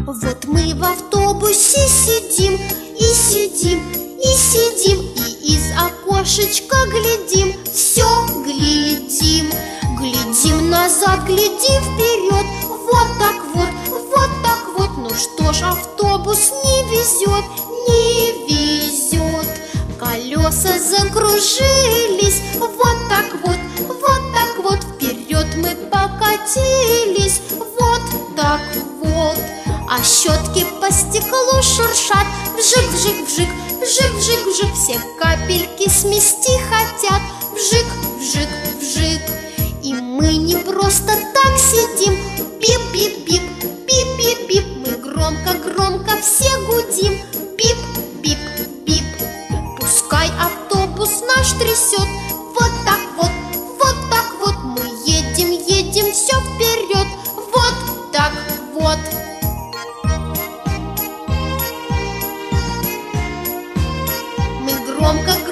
Вот мы в автобусе сидим, и сидим, и сидим, и из окошечка глядим, все глядим. Глядим назад, глядим вперед, вот так вот, вот так вот. Ну что ж, автобус не везет, не везет. Колеса закружились, вот так вот, вот так вот. Вперед мы покатились, вот так вот. А щетки по стеклу шуршат, вжик, вжик, вжик, вжик, вжик, вжик. Все капельки смести хотят, вжик, вжик, вжик. И мы не просто так сидим, бип, бип, бип, бип, бип, бип. Мы громко-громко все гудим, бип, бип, бип. Пускай автобус наш трясет, вот так вот, вот так вот. Мы едем, едем все вперед, вот так вот. Мы громко